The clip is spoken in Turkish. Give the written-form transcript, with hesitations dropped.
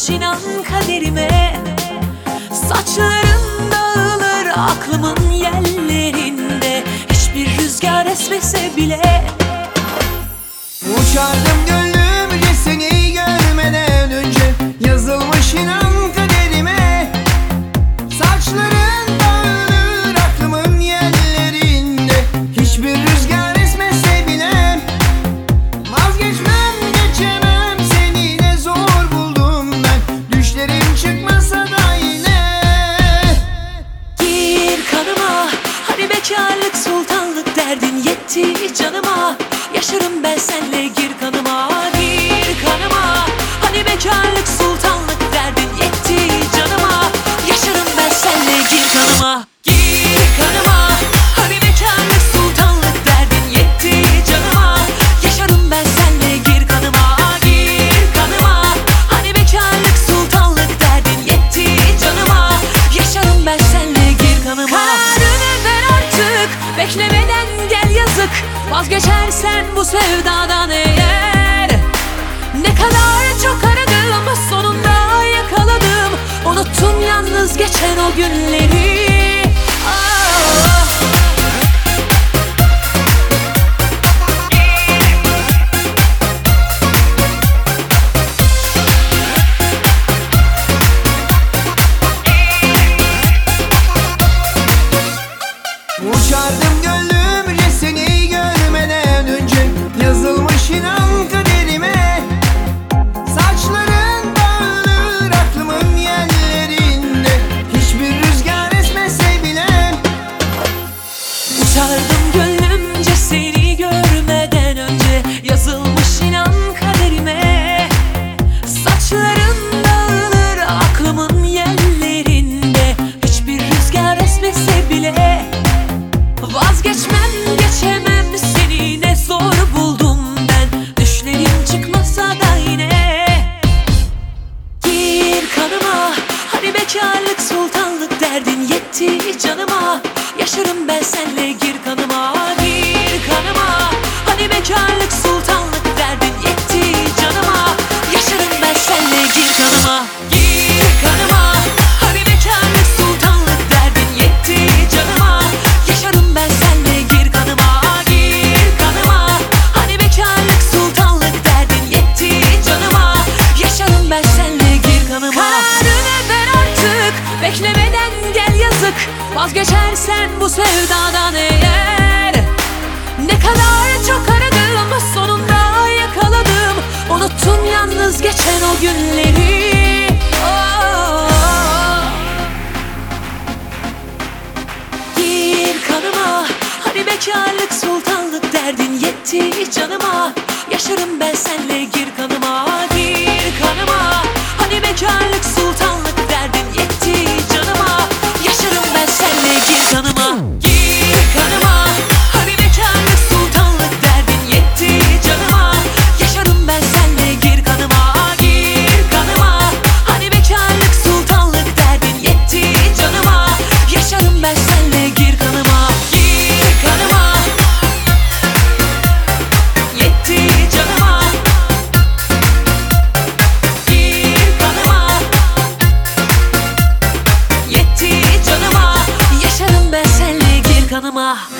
yazılmış inan kaderime. Saçların dağılır aklımın yerlerinde, hiçbir rüzgar esmese bile. Uçardım gönlümce seni görmeden önce, yazılmış inan kaderime. Saçların dağılır aklımın yerlerinde, hiçbir rüzgar esmese bile. Vazgeçmem geçemem seni, ne zor buldum ben, düşlerim çıkmasa da yine. Gir kanıma, hani bekarlık sultanlık derdin yetti canıma. Yaşarım ben senle, gir kanıma, gir kanıma. Hani bekarlık sultanlık derdin yetti canıma. Yaşarım ben senle, gir kanıma, gir kanıma. Hani bekarlık sultanlık derdin yetti canıma. Yaşarım ben senle, gir kanıma, gir kanıma. Hani bekarlık sultanlık derdin yetti canıma. Yaşarım ben senle, gir kanıma. Kararını ver artık, beklemeden gel yazık. Vazgeçersen bu sevdadan eğer, ne kadar çok aradım sonunda yakaladım. Unuttum yalnız geçen o günleri. Uçardım gönlümce seni görmeden önce, yazılmış inan kaderime. Saçların dağılır aklımın yerlerinde, hiçbir rüzgar esmese bile. Uçardım gönlümce seni görmeden önce, yazılmış inan kaderime. Saçların dağılır aklımın yerlerinde, hiçbir rüzgar esmese bile. Vazgeçmem geçemem seni, ne zor buldum ben, düşlerim çıkmasa da yine. Gir kanıma, hani bekarlık sultanlık derdin yetti canıma. Yaşarım ben senle, gir kanıma, gir kanıma. Hani bekarlık sultanlık derdin yetti canıma. Yaşarım ben senle, gir kanıma, gir kanıma. Hani bekarlık sultanlık derdin yetti canıma. Yaşarım ben senle, gir kanıma, gir kanıma. Hani bekarlık sultanlık derdin yetti canıma. Yaşarım ben senle, gir kanıma. Kararını ver artık, beklemeden gel yazık. Vazgeçersen bu sevdadan eğer, ne kadar çok aradım sonunda yakaladım. Unuttum yalnız geçen o günleri. Gir kanıma, hani bekarlık sultanlık derdin yetti canıma. Yaşarım ben senle, gir kanıma, gir kanıma. Hani bekarlık sultanlık derdin yetti canıma. Yaşarım ben senle, gir kanıma, gir kanıma. Hani bekarlık sultanlık derdin yetti canıma. Yaşarım ben senle, gir kanıma, gir kanıma. Hani bekarlık sultanlık derdin yetti canıma. Yaşarım ben senle, gir kanıma, gir kanıma. Yetti canıma, gir kanıma. Yetti canıma. Yaşarım ben senle, gir kanıma.